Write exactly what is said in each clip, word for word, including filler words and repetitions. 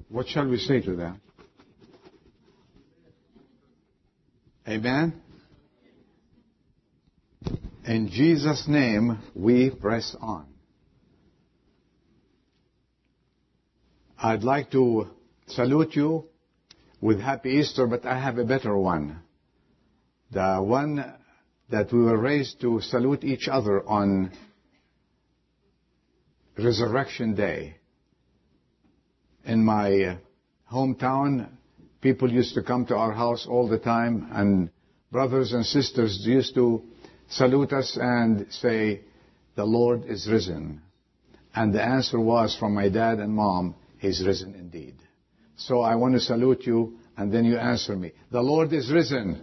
What shall we say to that? Amen? In Jesus' name, we press on. I'd like to salute you with Happy Easter, but I have a better one. The one that we were raised to salute each other on Resurrection Day. In my hometown, people used to come to our house all the time, and brothers and sisters used to salute us and say, "The Lord is risen." And the answer was from my dad and mom, "He's risen indeed." So I want to salute you, and then you answer me. The Lord is risen.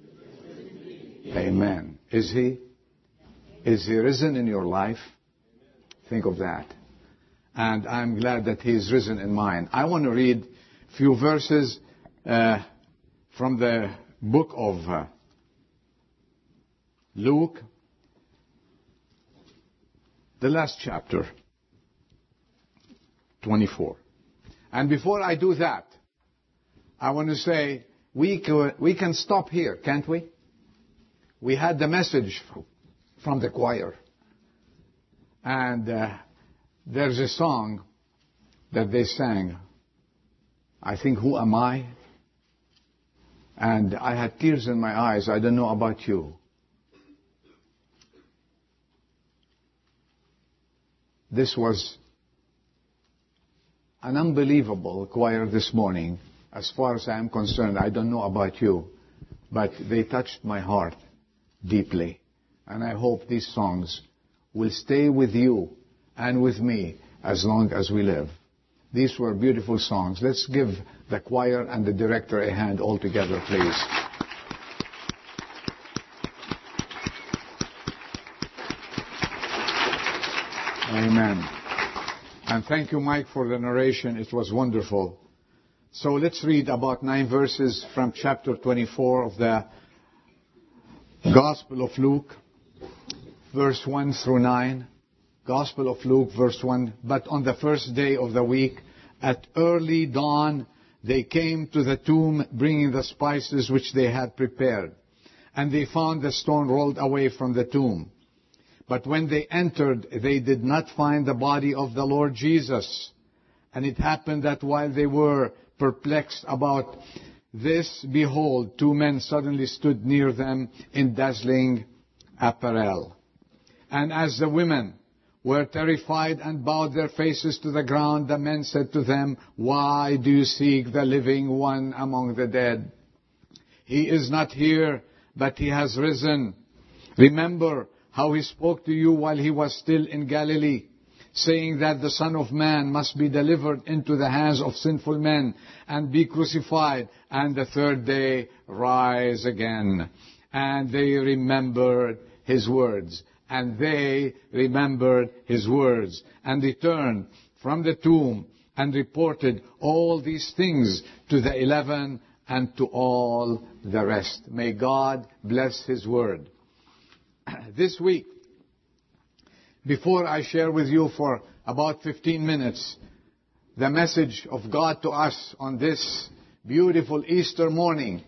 Amen. Is He? Is He risen in your life? Think of that. And I'm glad that He is risen in mine. I want to read a few verses uh, from the book of uh, Luke, the last chapter, twenty-four. And before I do that, I want to say, we can, we can stop here, can't we? We had the message from the choir. And uh, there's a song that they sang. I think, "Who Am I?" And I had tears in my eyes. I don't know about you. This was an unbelievable choir this morning. As far as I am concerned, I don't know about you, but they touched my heart deeply. And I hope these songs will stay with you and with me as long as we live. These were beautiful songs. Let's give the choir and the director a hand all together, please. Amen. And thank you, Mike, for the narration. It was wonderful. So let's read about nine verses from chapter twenty-four of the Gospel of Luke, verse one through nine. Gospel of Luke, verse one. "But on the first day of the week, at early dawn, they came to the tomb, bringing the spices which they had prepared. And they found the stone rolled away from the tomb. But when they entered, they did not find the body of the Lord Jesus. And it happened that while they were perplexed about this, behold, two men suddenly stood near them in dazzling apparel. And as the women were terrified and bowed their faces to the ground, the men said to them, 'Why do you seek the living one among the dead? He is not here, but He has risen. Remember how He spoke to you while He was still in Galilee, saying that the Son of Man must be delivered into the hands of sinful men and be crucified, and the third day rise again.' And they remembered His words. And they remembered His words. And returned from the tomb and reported all these things to the eleven and to all the rest." May God bless His word. This week, before I share with you for about fifteen minutes the message of God to us on this beautiful Easter morning,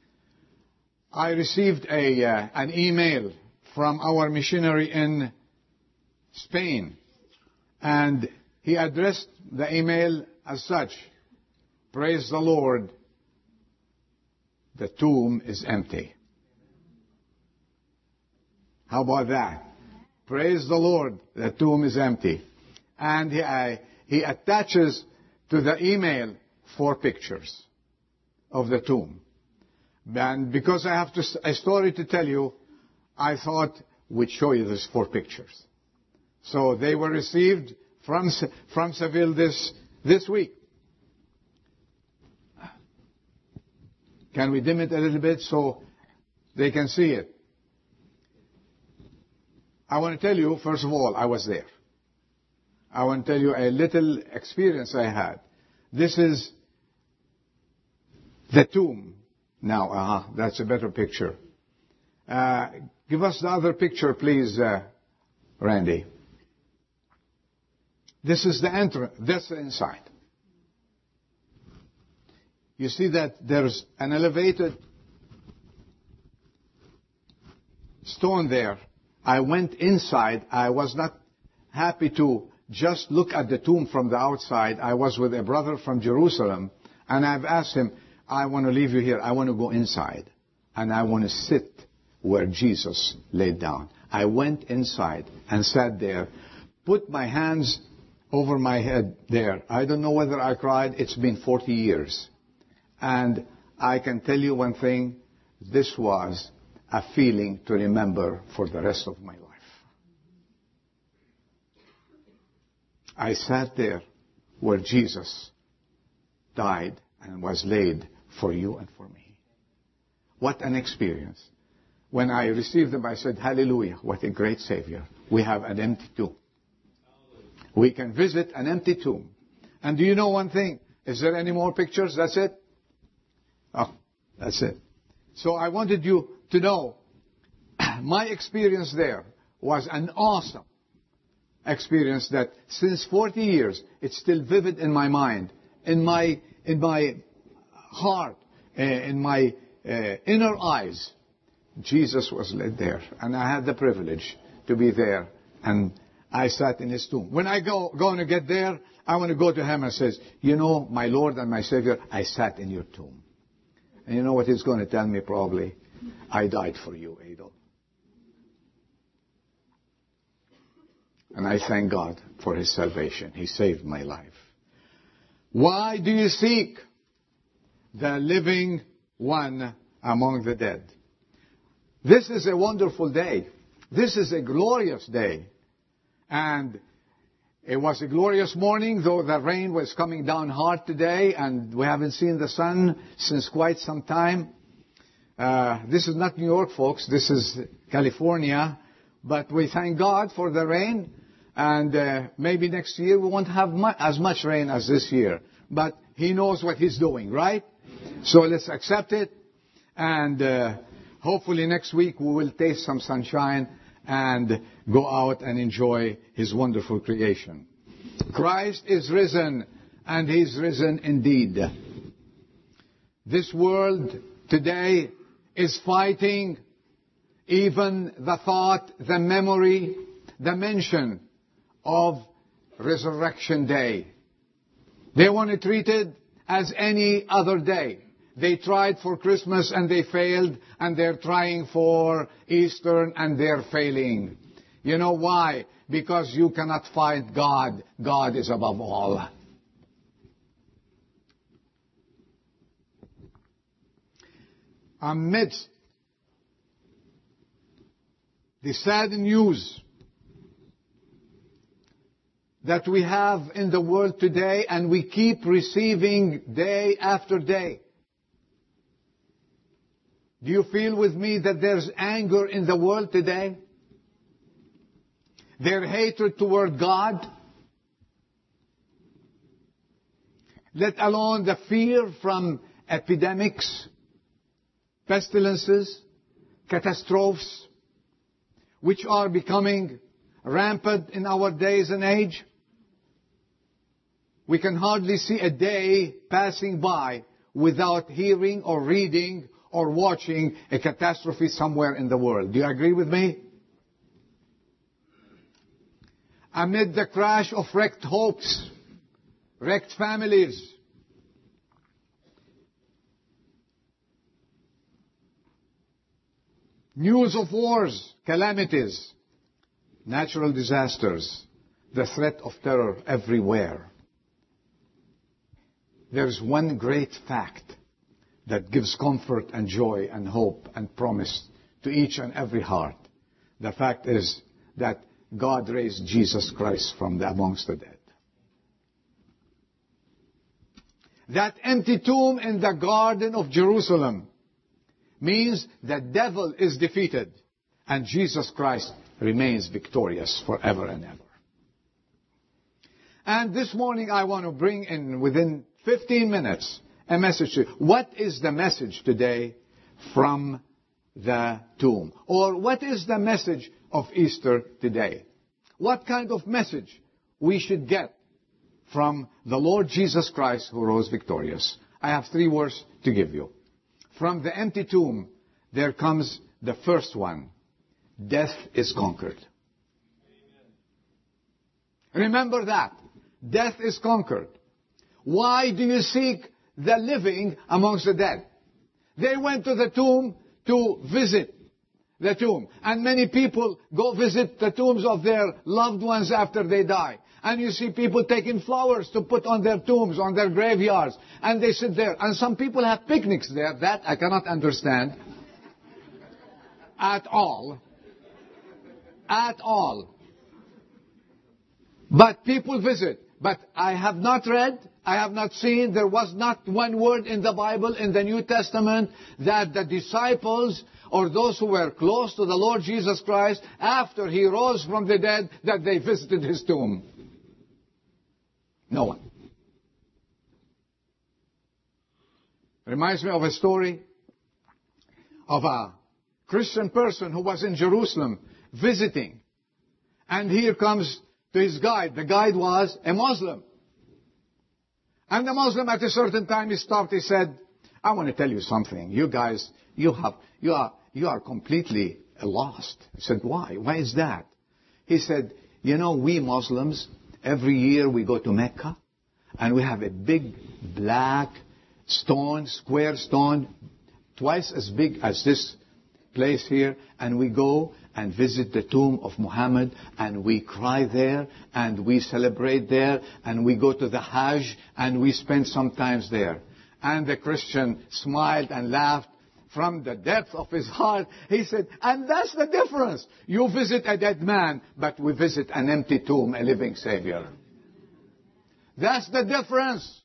I received a uh, an email from our missionary in Spain. And he addressed the email as such: "Praise the Lord, the tomb is empty." How about that? Praise the Lord, the tomb is empty. And he, uh, he attaches to the email four pictures of the tomb. And because I have to, a story to tell you, I thought we'd show you these four pictures. So they were received from, from Seville this, this week. Can we dim it a little bit so they can see it? I want to tell you, first of all, I was there. I want to tell you a little experience I had. This is the tomb. Now, uh-huh, that's a better picture. Uh, give us the other picture, please, uh, Randy. This is the entrance. That's the inside. You see that there's an elevated stone there. I went inside. I was not happy to just look at the tomb from the outside. I was with a brother from Jerusalem, and I've asked him, I want to leave you here. I want to go inside, and I want to sit where Jesus laid down. I went inside and sat there, put my hands over my head there. I don't know whether I cried. It's been forty years. And I can tell you one thing. This was a feeling to remember for the rest of my life. I sat there where Jesus died and was laid for you and for me. What an experience. When I received them, I said, hallelujah, what a great Savior. We have an empty tomb. We can visit an empty tomb. And do you know one thing? Is there any more pictures? That's it? Oh, that's it. So I wanted you to know my experience there was an awesome experience that since forty years, it's still vivid in my mind, in my, in my heart, uh, in my uh, inner eyes. Jesus was laid there, and I had the privilege to be there, and I sat in his tomb. When I go going to get there, I want to go to him and says, you know, my Lord and my Savior, I sat in your tomb. And you know what he's going to tell me probably? I died for you, Adel. And I thank God for his salvation. He saved my life. Why do you seek the living one among the dead? This is a wonderful day. This is a glorious day. And it was a glorious morning, though the rain was coming down hard today, and we haven't seen the sun since quite some time. Uh, this is not New York, folks. This is California. But we thank God for the rain. And uh, maybe next year we won't have mu- as much rain as this year. But he knows what he's doing, right? So let's accept it. And uh, hopefully next week we will taste some sunshine and go out and enjoy his wonderful creation. Christ is risen, and he's risen indeed. This world today is fighting even the thought, the memory, the mention of Resurrection Day. They want to treat it as any other day. They tried for Christmas and they failed, and they're trying for Easter and they're failing. You know why? Because you cannot fight God. God is above all. Amidst the sad news that we have in the world today, and we keep receiving day after day, do you feel with me that there's anger in the world today? Their hatred toward God? Let alone the fear from epidemics, pestilences, catastrophes, which are becoming rampant in our days and age. We can hardly see a day passing by without hearing or reading or watching a catastrophe somewhere in the world. Do you agree with me? Amid the crash of wrecked hopes, wrecked families, news of wars, calamities, natural disasters, the threat of terror everywhere, there's one great fact that gives comfort and joy and hope and promise to each and every heart. The fact is that God raised Jesus Christ from the amongst the dead. That empty tomb in the garden of Jerusalem means the devil is defeated and Jesus Christ remains victorious forever and ever. And this morning I want to bring in within fifteen minutes a message to you. What is the message today from the tomb? Or what is the message of Easter today? What kind of message we should get from the Lord Jesus Christ who rose victorious? I have three words to give you. From the empty tomb, there comes the first one. Death is conquered. Remember that. Death is conquered. Why do you seek the living amongst the dead? They went to the tomb to visit the tomb. And many people go visit the tombs of their loved ones after they die. And you see people taking flowers to put on their tombs, on their graveyards. And they sit there. And some people have picnics there. That I cannot understand. At all. At all. But people visit. But I have not read, I have not seen, there was not one word in the Bible, in the New Testament, that the disciples or those who were close to the Lord Jesus Christ, after He rose from the dead, that they visited His tomb. No one. Reminds me of a story of a Christian person who was in Jerusalem visiting. And here comes to his guide. The guide was a Muslim. And the Muslim at a certain time he stopped. He said, I want to tell you something. You guys, you have, you are, you are completely lost. He said, why? Why is that? He said, you know, we Muslims, every year we go to Mecca and we have a big black stone, square stone, twice as big as this place here, and we go and visit the tomb of Muhammad, and we cry there, and we celebrate there, and we go to the Hajj, and we spend some time there. And the Christian smiled and laughed from the depth of his heart. He said, and that's the difference. You visit a dead man, but we visit an empty tomb, a living Savior. That's the difference.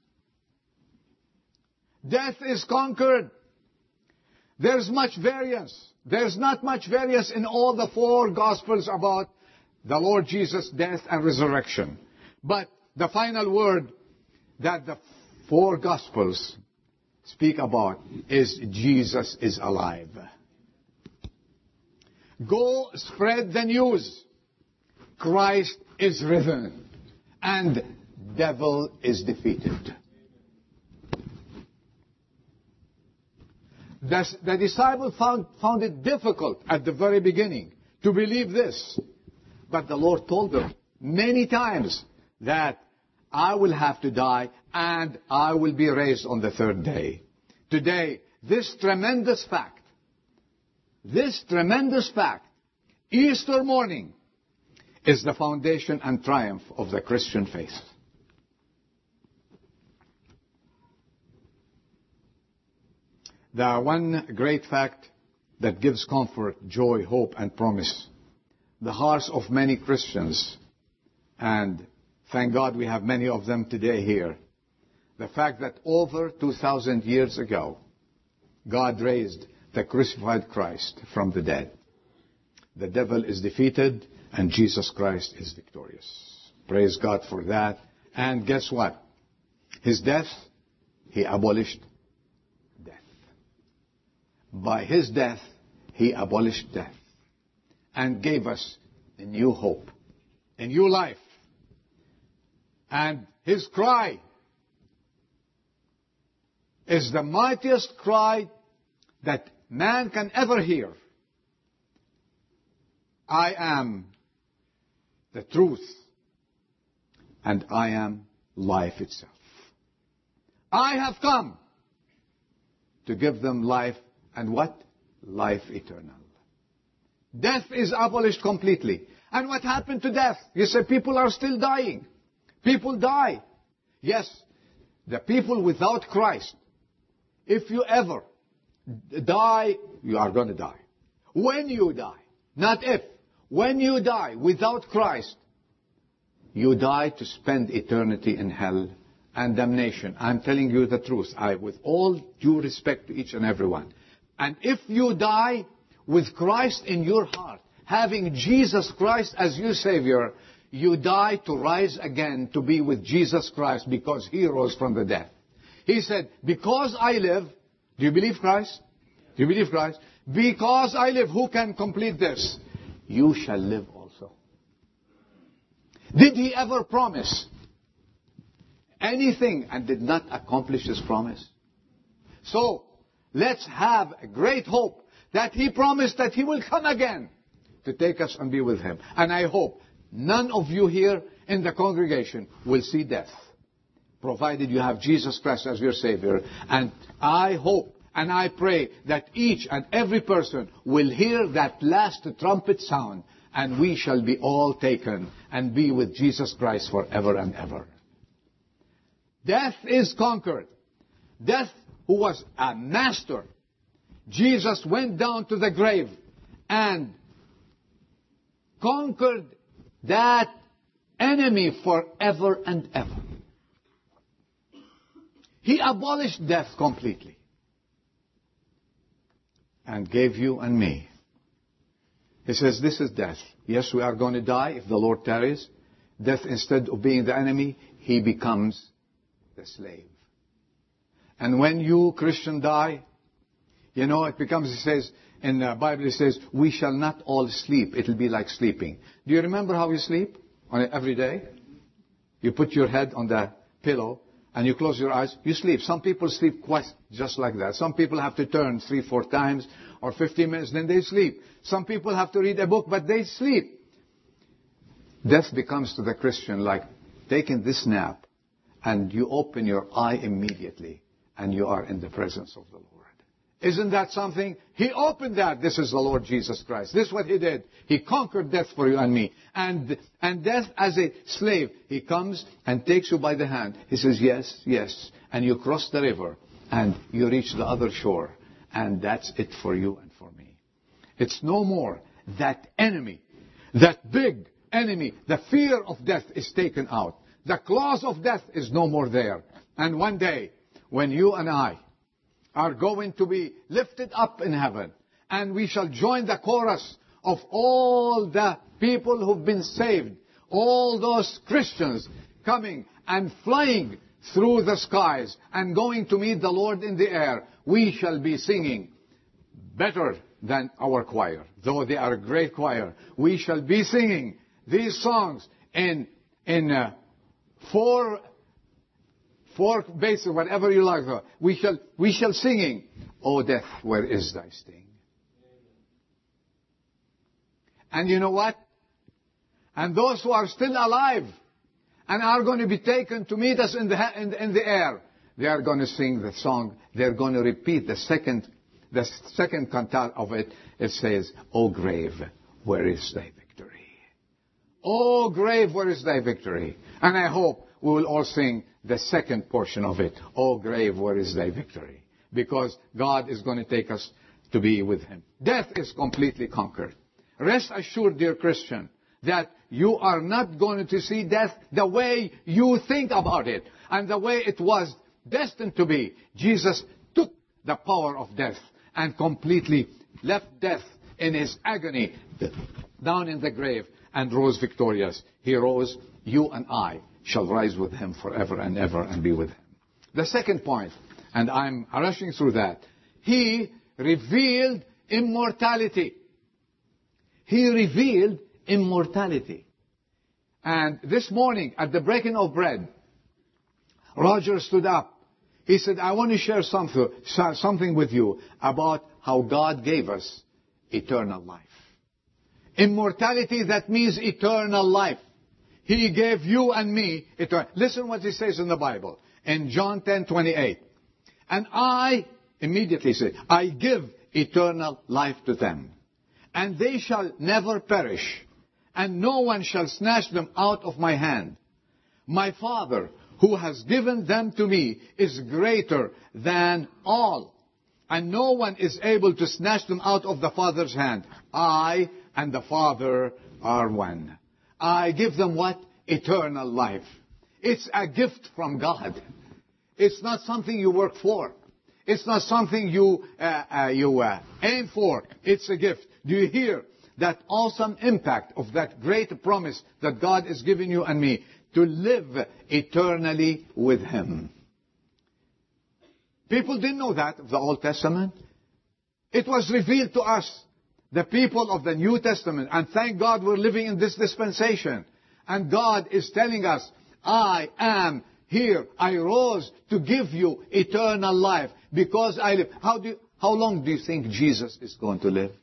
Death is conquered. There's much variance. There's not much variance in all the four Gospels about the Lord Jesus' death and resurrection. But the final word that the four Gospels speak about is Jesus is alive. Go spread the news. Christ is risen. And devil is defeated. The, the disciples found, found it difficult at the very beginning to believe this. But the Lord told them many times that I will have to die and I will be raised on the third day. Today, this tremendous fact, this tremendous fact, Easter morning, is the foundation and triumph of the Christian faith. The one great fact that gives comfort, joy, hope, and promise the hearts of many Christians, and thank God we have many of them today here, the fact that over two thousand years ago, God raised the crucified Christ from the dead. The devil is defeated, and Jesus Christ is victorious. Praise God for that. And guess what? His death, He abolished By His death, He abolished death and gave us a new hope, a new life. And His cry is the mightiest cry that man can ever hear. I am the truth, and I am life itself. I have come to give them life. And what? Life eternal. Death is abolished completely. And what happened to death? You say people are still dying. People die. Yes, the people without Christ, if you ever die, you are going to die. When you die, not if, when you die without Christ, you die to spend eternity in hell and damnation. I'm telling you the truth. I, with all due respect to each and every one. And if you die with Christ in your heart, having Jesus Christ as your Savior, you die to rise again to be with Jesus Christ because He rose from the dead. He said, because I live, do you believe Christ? Do you believe Christ? Because I live, who can complete this? You shall live also. Did He ever promise anything and did not accomplish His promise? So, let's have a great hope that He promised that He will come again to take us and be with Him. And I hope none of you here in the congregation will see death, provided you have Jesus Christ as your Savior. And I hope and I pray that each and every person will hear that last trumpet sound, and we shall be all taken and be with Jesus Christ forever and ever. Death is conquered. Death, who was a master, Jesus went down to the grave and conquered that enemy forever and ever. He abolished death completely and gave you and me. He says, this is death. Yes, we are going to die if the Lord tarries. Death, instead of being the enemy, he becomes the slave. And when you, Christian, die, you know, it becomes, it says, in the Bible it says, we shall not all sleep. It will be like sleeping. Do you remember how you sleep on it every day? You put your head on the pillow and you close your eyes, you sleep. Some people sleep quite just like that. Some people have to turn three, four times or fifteen minutes, then they sleep. Some people have to read a book, but they sleep. Death becomes to the Christian like taking this nap, and you open your eye immediately and you are in the presence of the Lord. Isn't that something? He opened that. This is the Lord Jesus Christ. This is what He did. He conquered death for you and me. And, and death as a slave, He comes and takes you by the hand. He says, yes, yes. And you cross the river and you reach the other shore. And that's it for you and for me. It's no more. That enemy, that big enemy, the fear of death is taken out. The claws of death is no more there. And one day, when you and I are going to be lifted up in heaven, and we shall join the chorus of all the people who've been saved, all those Christians coming and flying through the skies and going to meet the Lord in the air, we shall be singing better than our choir. Though they are a great choir, we shall be singing these songs in in uh, four four bases, whatever you like. We shall we shall singing, O death, where is thy sting? And you know what? And those who are still alive and are going to be taken to meet us in the in, in the air, they are going to sing the song. They're going to repeat the second the second cantat of it. It says, O grave, where is thy victory? O grave, where is thy victory? And I hope we will all sing the second portion of it. O grave, where is thy victory? Because God is going to take us to be with Him. Death is completely conquered. Rest assured, dear Christian, that you are not going to see death the way you think about it and the way it was destined to be. Jesus took the power of death and completely left death in his agony down in the grave and rose victorious. He rose. You and I shall rise with Him forever and ever and be with Him. The second point, and I'm rushing through that, He revealed immortality. He revealed immortality. And this morning, at the breaking of bread, Roger stood up. He said, I want to share something, something with you about how God gave us eternal life. Immortality, that means eternal life. He gave you and me eternal. Listen what He says in the Bible. In John ten twenty-eight. And I, immediately say, I give eternal life to them. And they shall never perish. And no one shall snatch them out of my hand. My Father, who has given them to me, is greater than all. And no one is able to snatch them out of the Father's hand. I and the Father are one. I give them what? Eternal life. It's a gift from God. It's not something you work for. It's not something you uh, uh, you uh, aim for. It's a gift. Do you hear that awesome impact of that great promise that God is giving you and me to live eternally with Him? People didn't know that of the Old Testament. It was revealed to us, the people of the New Testament. And thank God we're living in this dispensation. And God is telling us, I am here, I rose to give you eternal life because I live. How do you, how long do you think Jesus is going to live?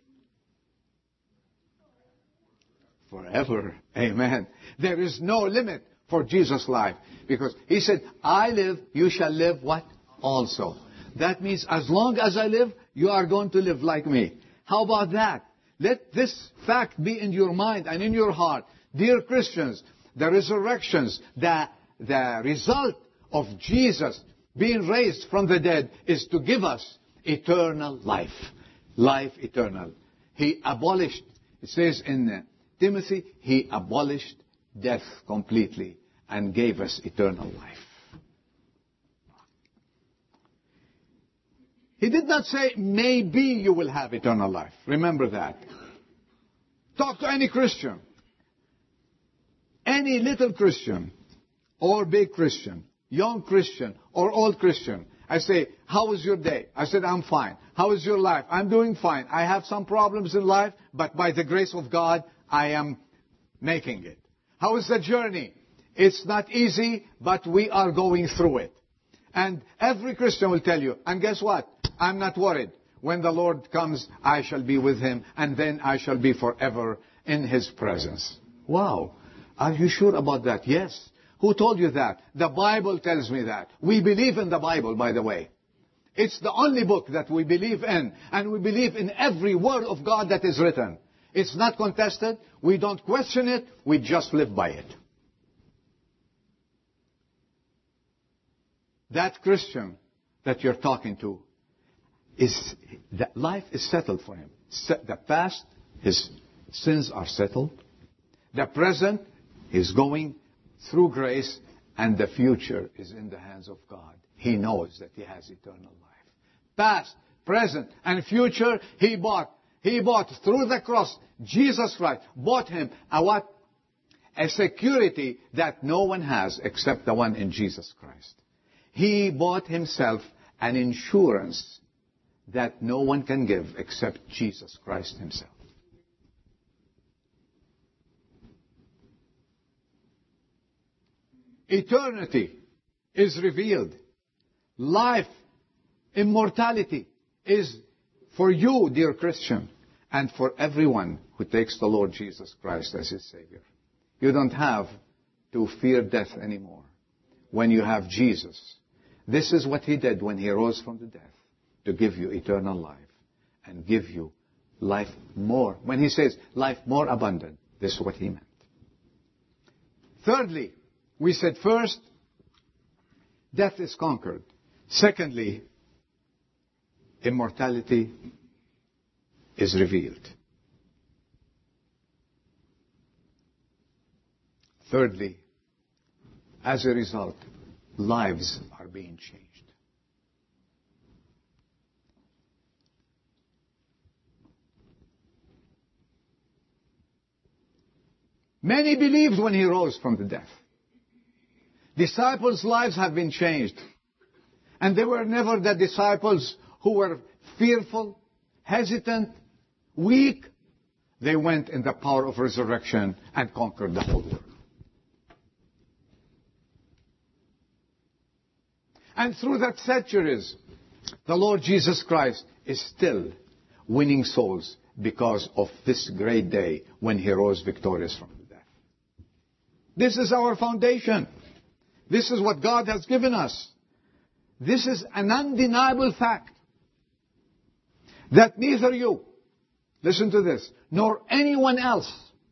Forever. Amen. There is no limit for Jesus' life. Because He said, I live, you shall live what? Also. That means as long as I live, you are going to live like me. How about that? Let this fact be in your mind and in your heart. Dear Christians, the resurrections, the, the result of Jesus being raised from the dead is to give us eternal life. Life eternal. He abolished, it says in uh, Timothy, He abolished death completely and gave us eternal life. He did not say, maybe you will have eternal life. Remember that. Talk to any Christian. Any little Christian or big Christian, young Christian or old Christian. I say, how was your day? I said, I'm fine. How is your life? I'm doing fine. I have some problems in life, but by the grace of God, I am making it. How is the journey? It's not easy, but we are going through it. And every Christian will tell you, and guess what? I'm not worried. When the Lord comes, I shall be with Him, and then I shall be forever in His presence. Wow. Are you sure about that? Yes. Who told you that? The Bible tells me that. We believe in the Bible, by the way. It's the only book that we believe in, and we believe in every word of God that is written. It's not contested. We don't question it. We just live by it. That Christian that you're talking to, is that life is settled for him. The past, his sins are settled. The present, he's going through grace, and the future is in the hands of God. He knows that he has eternal life. Past, present, and future, he bought. He bought through the cross. Jesus Christ bought him a what? A security that no one has except the one in Jesus Christ. He bought himself an insurance that no one can give except Jesus Christ Himself. Eternity is revealed. Life, immortality is for you, dear Christian, and for everyone who takes the Lord Jesus Christ as his Savior. You don't have to fear death anymore when you have Jesus. This is what He did when He rose from the dead, to give you eternal life and give you life more. When He says life more abundant, this is what He meant. Thirdly, we said first, death is conquered. Secondly, immortality is revealed. Thirdly, as a result, lives are being changed. Many believed when He rose from the dead. Disciples' lives have been changed. And they were never the disciples who were fearful, hesitant, weak. They went in the power of resurrection and conquered the whole world. And through that centuries, the Lord Jesus Christ is still winning souls because of this great day when He rose victorious from the dead. This is our foundation. This is what God has given us. This is an undeniable fact that neither you, listen to this, nor anyone else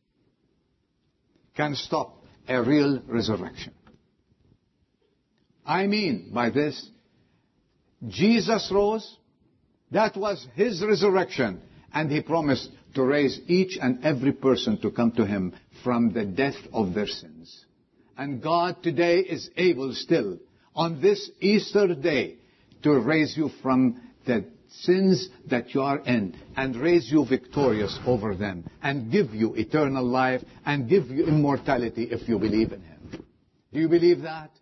can stop a real resurrection. I mean by this, Jesus rose, that was His resurrection, and He promised to raise each and every person to come to Him from the death of their sins. And God today is able still, on this Easter day, to raise you from the sins that you are in and raise you victorious over them and give you eternal life and give you immortality if you believe in Him. Do you believe that?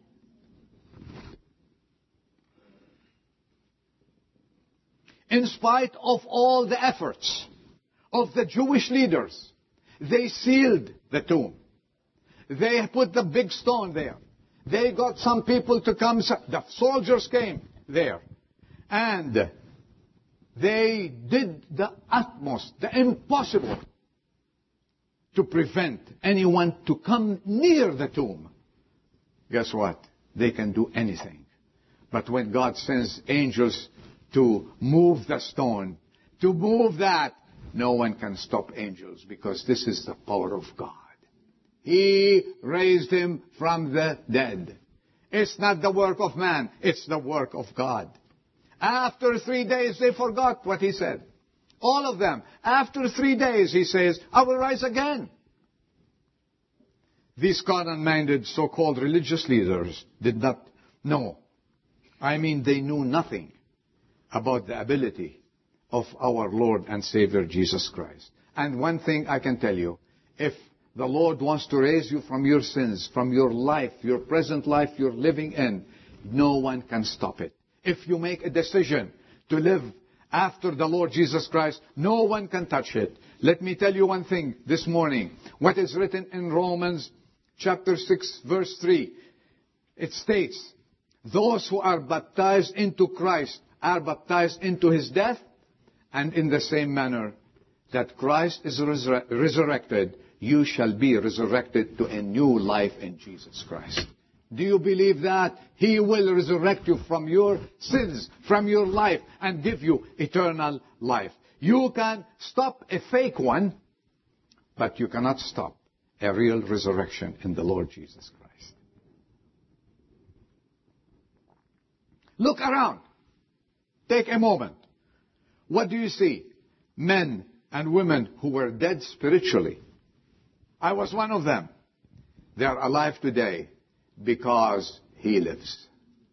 In spite of all the efforts of the Jewish leaders, they sealed the tomb. They put the big stone there. They got some people to come. The soldiers came there. And they did the utmost, the impossible, to prevent anyone to come near the tomb. Guess what? They can do anything. But when God sends angels to move the stone, to move that, no one can stop angels, because this is the power of God. He raised him from the dead. It's not the work of man, it's the work of God. After three days, they forgot what he said. All of them. After three days, he says, I will rise again. These carnal-minded so-called religious leaders did not know. I mean, they knew nothing about the ability of our Lord and Savior Jesus Christ. And one thing I can tell you, if the Lord wants to raise you from your sins, from your life, your present life you're living in, no one can stop it. If you make a decision to live after the Lord Jesus Christ, no one can touch it. Let me tell you one thing this morning. What is written in Romans chapter six, verse three. It states, those who are baptized into Christ are baptized into his death, and in the same manner that Christ is resur- resurrected, you shall be resurrected to a new life in Jesus Christ. Do you believe that? He will resurrect you from your sins, from your life, and give you eternal life. You can stop a fake one, but you cannot stop a real resurrection in the Lord Jesus Christ. Look around. Take a moment. What do you see? Men and women who were dead spiritually. I was one of them. They are alive today because he lives.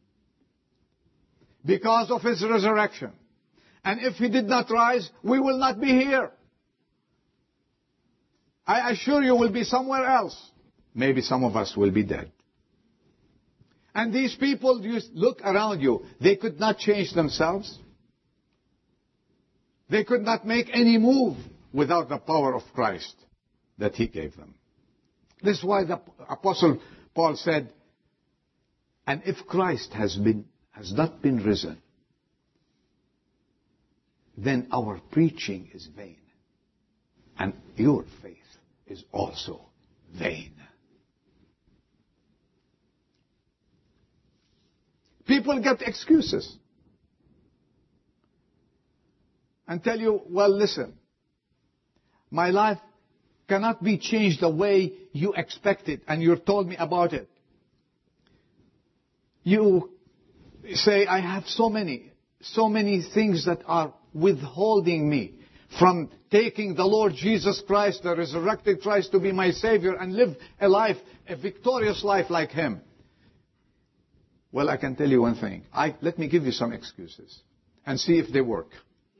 Because of his resurrection. And if he did not rise, we will not be here. I assure you we'll be somewhere else. Maybe some of us will be dead. And these people, you look around you, they could not change themselves. They could not make any move without the power of Christ that he gave them. This is why the Apostle Paul said, and if Christ has been, has not been risen, then our preaching is vain, and your faith is also vain. People get excuses and tell you, well, listen, my life cannot be changed the way you expect it and you told me about it. You say, I have so many, so many things that are withholding me from taking the Lord Jesus Christ, the resurrected Christ, to be my Savior and live a life, a victorious life like him. Well, I can tell you one thing. I, let me give you some excuses and see if they work.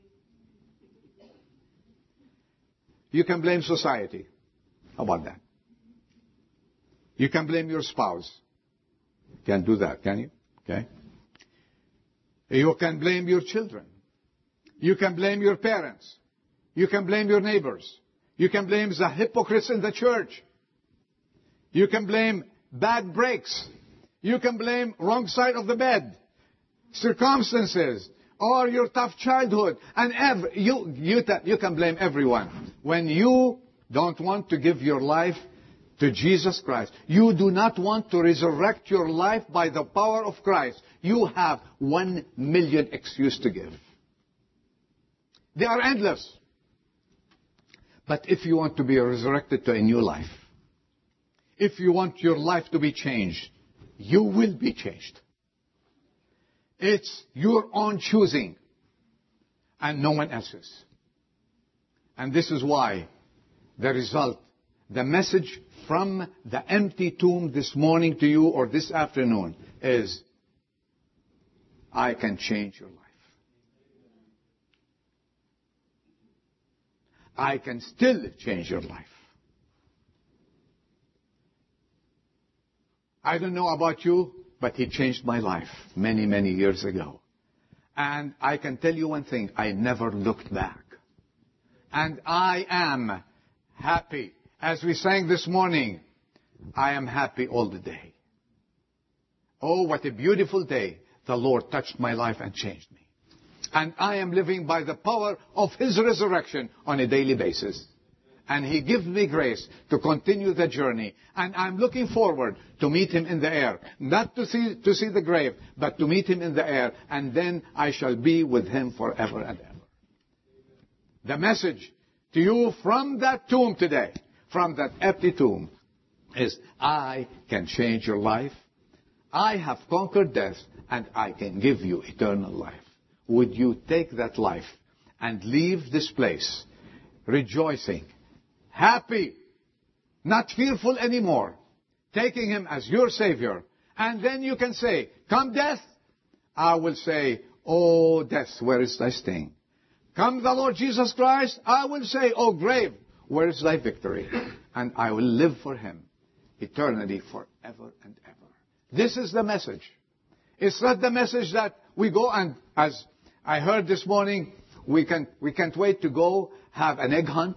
You can blame society. How about that? You can blame your spouse. Can't do that, can you? Okay. You can blame your children. You can blame your parents. You can blame your neighbors. You can blame the hypocrites in the church. You can blame bad breaks. You can blame wrong side of the bed, circumstances, or your tough childhood. And every, you, you, you can blame everyone. When you don't want to give your life to Jesus Christ, you do not want to resurrect your life by the power of Christ, you have one million excuses to give. They are endless. But if you want to be resurrected to a new life, if you want your life to be changed, you will be changed. It's your own choosing and no one else's. And this is why the result, the message from the empty tomb this morning to you or this afternoon is, I can change your life. I can still change your life. I don't know about you, but he changed my life many, many years ago. And I can tell you one thing, I never looked back. And I am happy. As we sang this morning, I am happy all the day. Oh, what a beautiful day. The Lord touched my life and changed me. And I am living by the power of His resurrection on a daily basis. And He gives me grace to continue the journey. And I'm looking forward to meet Him in the air. Not to see, to see the grave, but to meet Him in the air. And then I shall be with Him forever and ever. The message to you from that tomb today, from that empty tomb, is I can change your life. I have conquered death, and I can give you eternal life. Would you take that life and leave this place rejoicing, happy, not fearful anymore, taking Him as your Savior? And then you can say, come death, I will say, oh death, where is thy sting? Come the Lord Jesus Christ, I will say, oh grave, where is thy victory? And I will live for Him eternally forever and ever. This is the message. It's not the message that we go and, as I heard this morning, we can we can't wait to go have an egg hunt.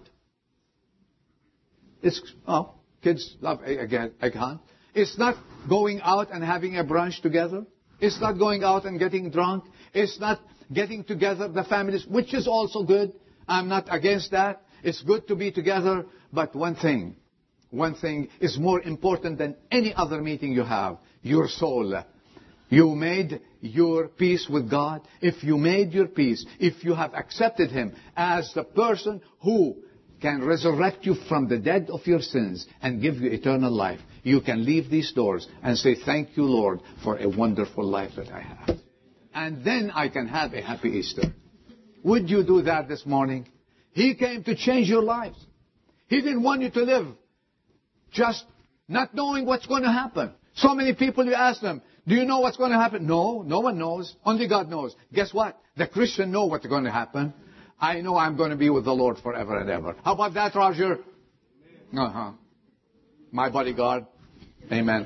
It's oh, kids love egg, egg hunt. It's not going out and having a brunch together. It's not going out and getting drunk. It's not getting together the families, which is also good. I'm not against that. It's good to be together. But one thing, one thing is more important than any other meeting you have. Your soul. You made your peace with God. If you made your peace, if you have accepted Him as the person who can resurrect you from the dead of your sins and give you eternal life, you can leave these doors and say, thank you, Lord, for a wonderful life that I have. And then I can have a happy Easter. Would you do that this morning? He came to change your lives. He didn't want you to live just not knowing what's going to happen. So many people, you ask them, do you know what's going to happen? No, no one knows. Only God knows. Guess what? The Christian know what's going to happen. I know I'm going to be with the Lord forever and ever. How about that, Roger? Uh-huh. My bodyguard. Amen.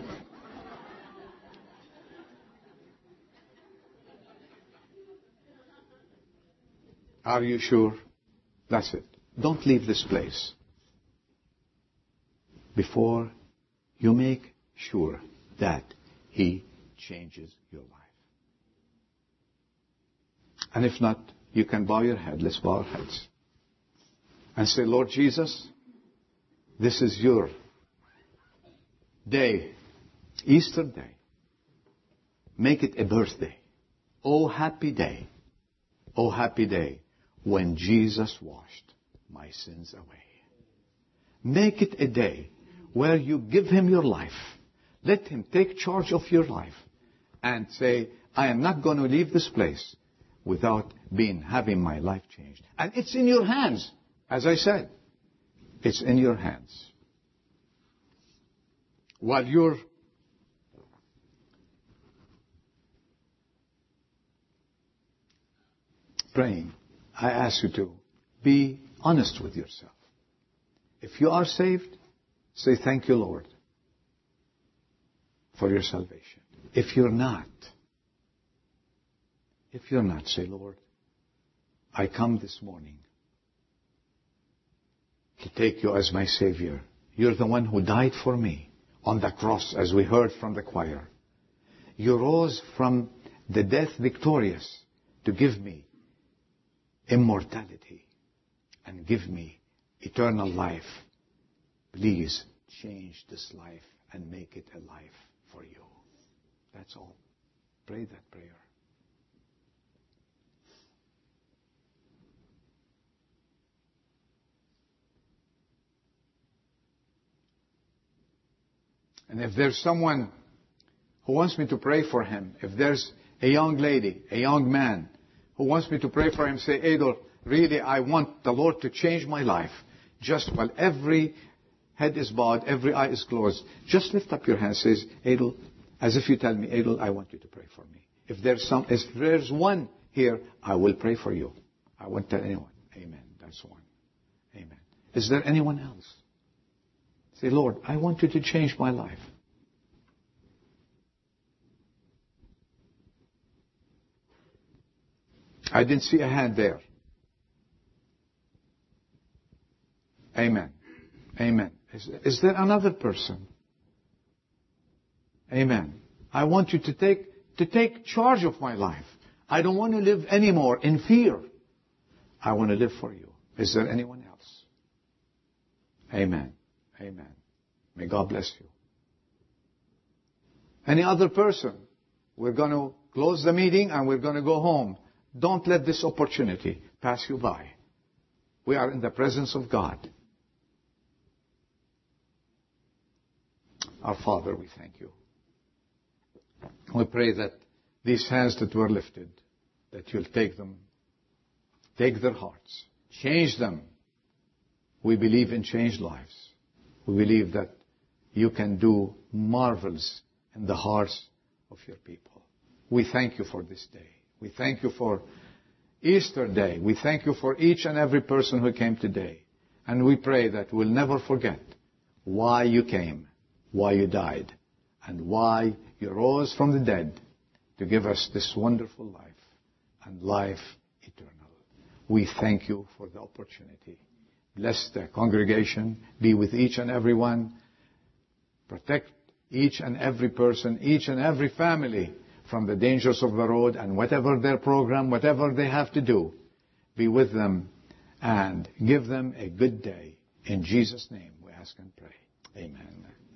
Are you sure? That's it. Don't leave this place before you make sure that He changes your life. And if not, you can bow your head. Let's bow our heads. And say, Lord Jesus, this is your day, Easter day. Make it a birthday. Oh, happy day. Oh, happy day when Jesus washed my sins away. Make it a day where you give Him your life. Let Him take charge of your life and say, I am not going to leave this place without being, having my life changed. And it's in your hands. As I said, it's in your hands. While you're praying, I ask you to be honest with yourself. If you are saved, say, thank you, Lord, for your salvation. If you're not, if you're not, say, Lord, I come this morning to take you as my Savior. You're the one who died for me on the cross, as we heard from the choir. You rose from the death victorious to give me immortality and give me eternal life. Please change this life and make it a life for you. That's all. Pray that prayer. And if there's someone who wants me to pray for him, if there's a young lady, a young man who wants me to pray for him, say, Adol, really I want the Lord to change my life. Just while every head is bowed, every eye is closed, just lift up your hand, says, Adol, as if you tell me, Adol, I want you to pray for me. If there's some, if there's one here, I will pray for you. I won't tell anyone. Amen. That's one. Amen. Is there anyone else? Say, Lord, I want you to change my life. I didn't see a hand there. Amen. Amen. Is, is there another person? Amen. I want you to take, to take charge of my life. I don't want to live anymore in fear. I want to live for you. Is there anyone else? Amen. Amen. May God bless you. Any other person? We're going to close the meeting and we're going to go home. Don't let this opportunity pass you by. We are in the presence of God. Our Father, we thank you. We pray that these hands that were lifted, that you'll take them, take their hearts, change them. We believe in changed lives. We believe that you can do marvels in the hearts of your people. We thank you for this day. We thank you for Easter Day. We thank you for each and every person who came today. And we pray that we'll never forget why you came, why you died, and why you rose from the dead to give us this wonderful life and life eternal. We thank you for the opportunity. Bless the congregation. Be with each and every one. Protect each and every person, each and every family from the dangers of the road, and whatever their program, whatever they have to do, be with them and give them a good day. In Jesus' name we ask and pray. Amen.